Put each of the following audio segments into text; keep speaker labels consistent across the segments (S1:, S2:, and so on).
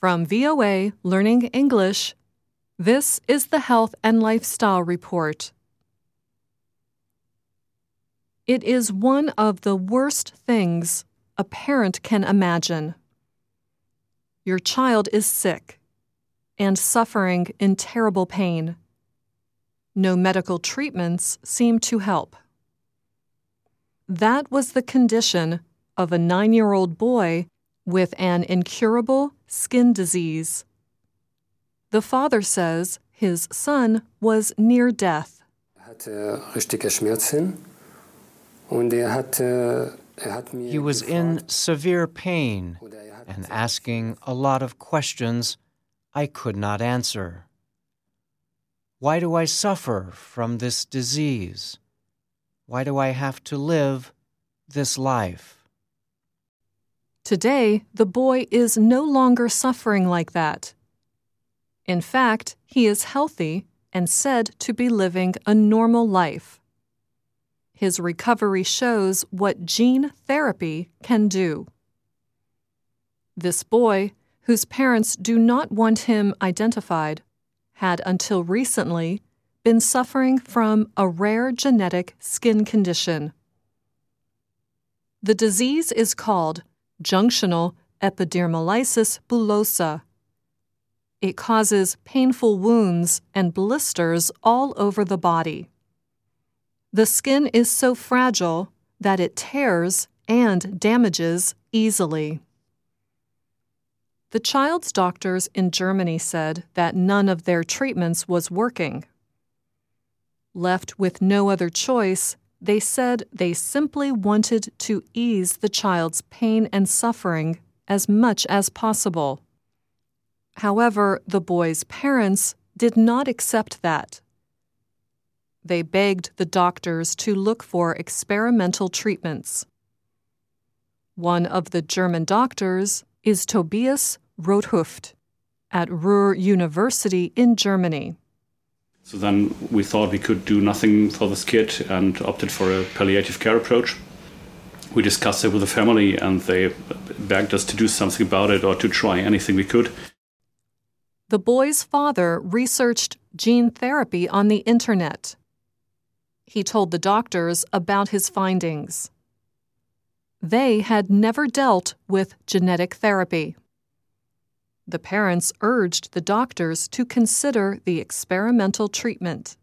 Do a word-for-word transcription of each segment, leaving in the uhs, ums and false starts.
S1: From V O A Learning English, this is the Health and Lifestyle Report. It is one of the worst things a parent can imagine. Your child is sick and suffering in terrible pain. No medical treatments seem to help. That was the condition of a nine-year-old boy with an incurable skin disease. The father says his son was near death.
S2: He was in severe pain and asking a lot of questions I could not answer. Why do I suffer from this disease? Why do I have to live this life?
S1: Today, the boy is no longer suffering like that. In fact, he is healthy and said to be living a normal life. His recovery shows what gene therapy can do. This boy, whose parents do not want him identified, had until recently been suffering from a rare genetic skin condition. The disease is called junctional epidermolysis bullosa. It causes painful wounds and blisters all over the body. The skin is so fragile that it tears and damages easily. The child's doctors in Germany said that none of their treatments was working. Left with no other choice, they said they simply wanted to ease the child's pain and suffering as much as possible. However, the boy's parents did not accept that. They begged the doctors to look for experimental treatments. One of the German doctors is Tobias Rothuft at Ruhr University in Germany.
S3: So then we thought we could do nothing for this kid and opted for a palliative care approach. We discussed it with the family and they begged us to do something about it or to try anything we could.
S1: The boy's father researched gene therapy on the internet. He told the doctors about his findings. They had never dealt with genetic therapy. The parents urged the doctors to consider the experimental treatment.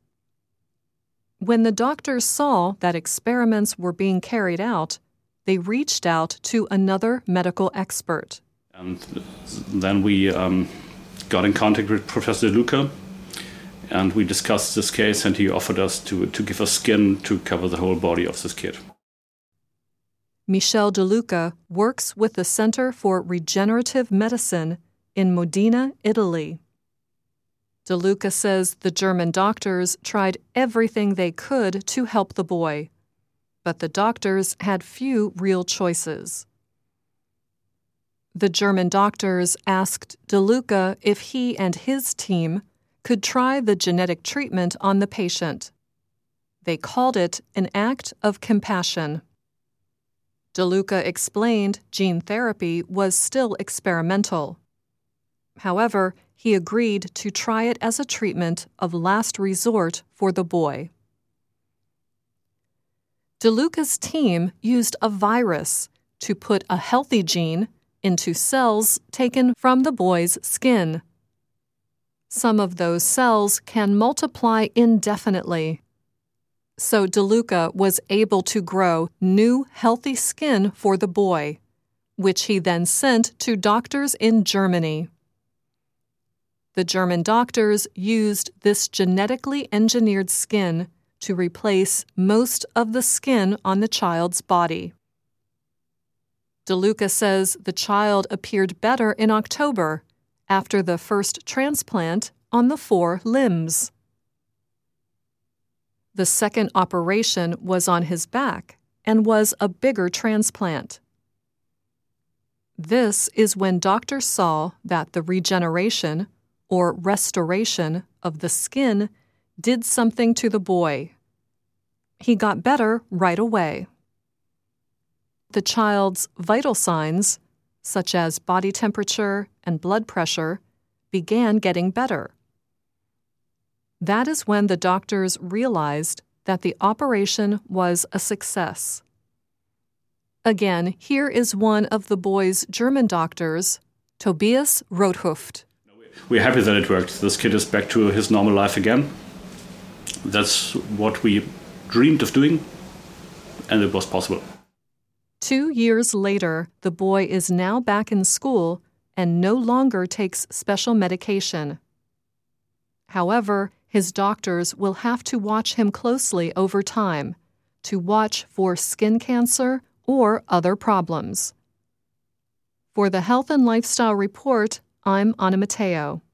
S1: When the doctors saw that experiments were being carried out, they reached out to another medical expert.
S3: And then we um, got in contact with Professor De Luca, and we discussed this case, and he offered us to, to give us skin to cover the whole body of this kid.
S1: Michel De Luca works with the Center for Regenerative Medicine in Modena, Italy. De Luca says the German doctors tried everything they could to help the boy, but the doctors had few real choices. The German doctors asked De Luca if he and his team could try the genetic treatment on the patient. They called it an act of compassion. De Luca explained gene therapy was still experimental. However, he agreed to try it as a treatment of last resort for the boy. De Luca's team used a virus to put a healthy gene into cells taken from the boy's skin. Some of those cells can multiply indefinitely. So De Luca was able to grow new healthy skin for the boy, which he then sent to doctors in Germany. The German doctors used this genetically engineered skin to replace most of the skin on the child's body. De Luca says the child appeared better in October after the first transplant on the four limbs. The second operation was on his back and was a bigger transplant. This is when doctors saw that the regeneration or restoration of the skin did something to the boy. He got better right away. The child's vital signs, such as body temperature and blood pressure, began getting better. That is when the doctors realized that the operation was a success. Again, here is one of the boy's German doctors, Tobias Rothuft.
S3: We're happy that it worked. This kid is back to his normal life again. That's what we dreamed of doing, and it was possible.
S1: Two years later, the boy is now back in school and no longer takes special medication. However, his doctors will have to watch him closely over time to watch for skin cancer or other problems. For the Health and Lifestyle Report, I'm Anna Matteo.